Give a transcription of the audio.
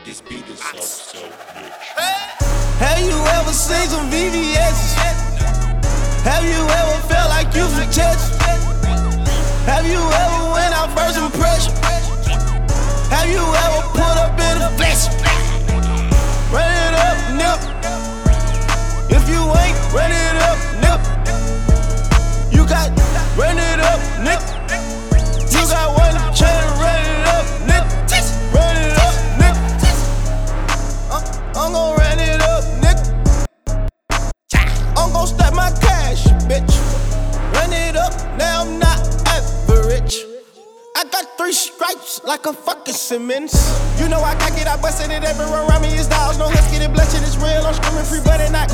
This beat is so rich. Have you ever seen some VVS's? Have you ever felt like you for touch? Have you ever went out first impression? Have you ever put up in the flesh? Run it up, nip. If you ain't, run it up, nip. You got, run it up, nip. You got one chain, run it up, nip. Run it up, nip. I'm gon' run it up, nip. I'm gon' stack my cash, bitch. Run it up, now I'm not average. I got 3 stripes like a fucking Simmons. You know I got it, I busted it everywhere around me. It's dogs, no let's get it blessed, it's real. I'm screaming free, but at night.